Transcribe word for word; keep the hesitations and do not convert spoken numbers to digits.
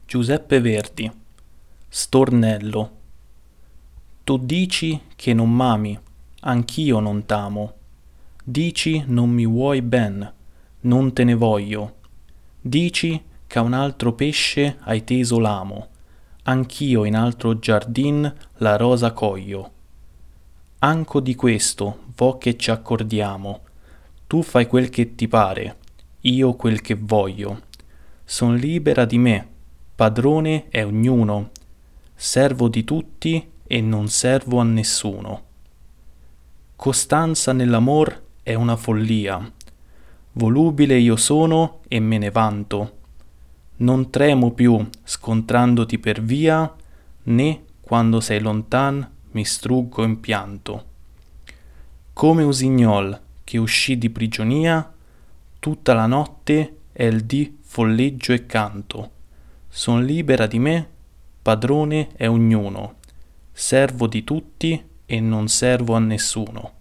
Giuseppe Verdi. Stornello. Tu dici che non m'ami, anch'io non t'amo. Dici non mi vuoi ben, non te ne voglio. Dici che a un altro pesce hai teso l'amo, anch'io in altro giardin la rosa coglio. Anco di questo vo che ci accordiamo, tu fai quel che ti pare, io quel che voglio. Son libera di me, padrone è ognuno, servo di tutti e non servo a nessuno. Costanza nell'amor è una follia, volubile io sono e me ne vanto. Non tremo più scontrandoti per via, né quando sei lontan mi struggo in pianto. Come usignol che uscì di prigionia, tutta la notte è il dì folleggio e canto. Son libera di me, padrone è ognuno, servo di tutti e non servo a nessuno.